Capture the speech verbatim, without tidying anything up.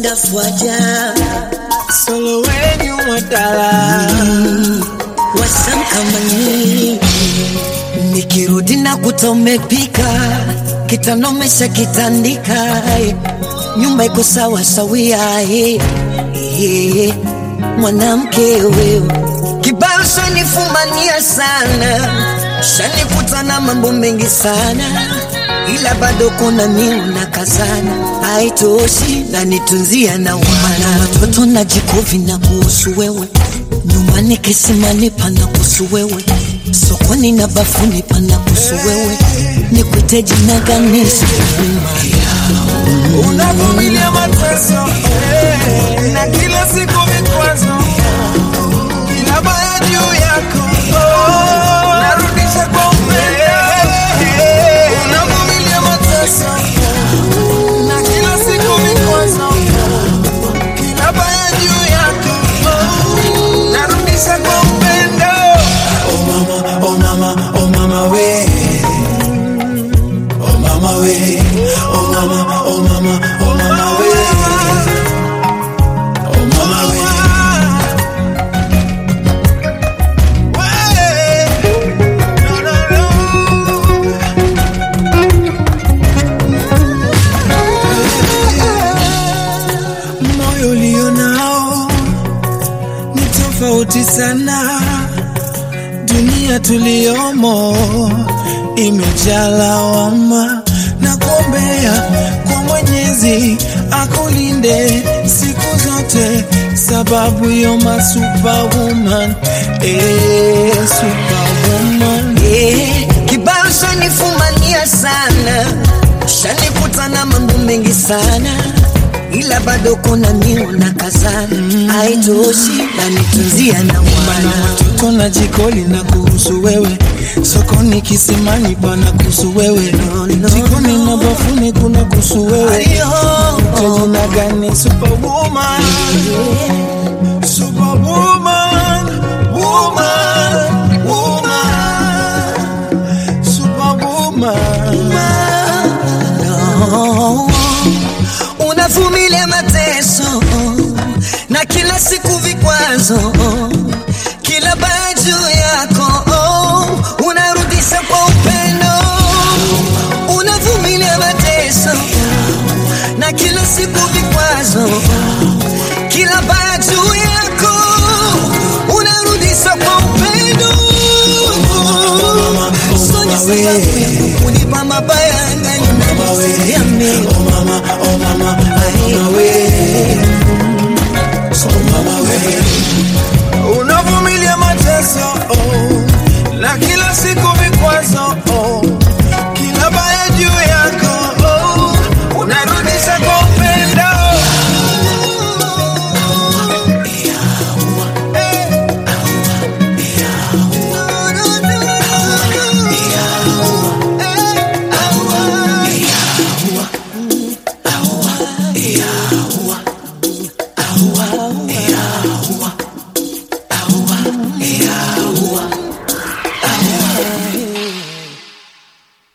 Wanda Fwaja Solo when you watala Wasam kama nini nikirudi na kutomepika kitanomesha kitandika nyumba iko sawa sawia eh eh mwanamke wewe kibao shanifumania sana shanikutana mambo mengi sana ila bado kuna mimi na kazana haitoshi na nitunzia na umana watoto na jikovi na kuhusu wewe nyumbani kisimani pana kuhusu wewe sokoni na bafuni pana kuhusu wewe nikuite jina gani unavumilia mateso na kila siku vikwazo kila baya juu yako narudisha kwa upendo unavumilia mateso na kila siku vikwazo kila baya juu yako narudisha kwa upendo oh mama oh mama oh mama we oh mama we oh mama oh mama oh mama we oh mama we no no no moyo ulionao ni tofauti sana dunia tuliomo imejaa lawama na kuombea kwa Mwenyezi akulinde siku zote sababu yo ma superwoman eh superwoman eh kibao shanifumania sana shanikutana mambo mengi sana ila bado kuna mimi na kazana haitoshi na nitunzia na umana watoto na jikoli na kuhusu wewe sokoni kisimani pana kuhusu wewe jikoni na bafuni kuna kuhusu wewe jina gani superwoman superwoman woman woman superwoman no. Unavumilia mateso na kila siku vikwazo kila baju yako unarudisha kwa upendo unavumilia mateso na kila siku vikwazo kila baju yako unarudisha kwa upendo unipa mabaya ndani ya mimi oh mama oh mama oh we oh mama we unavumilia mateso oh na kila siku vikwazo oh kila baya juu yako oh unarudisha kwa upendo yeah.